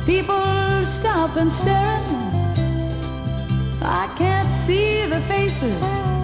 People stop and stare. I can't see the faces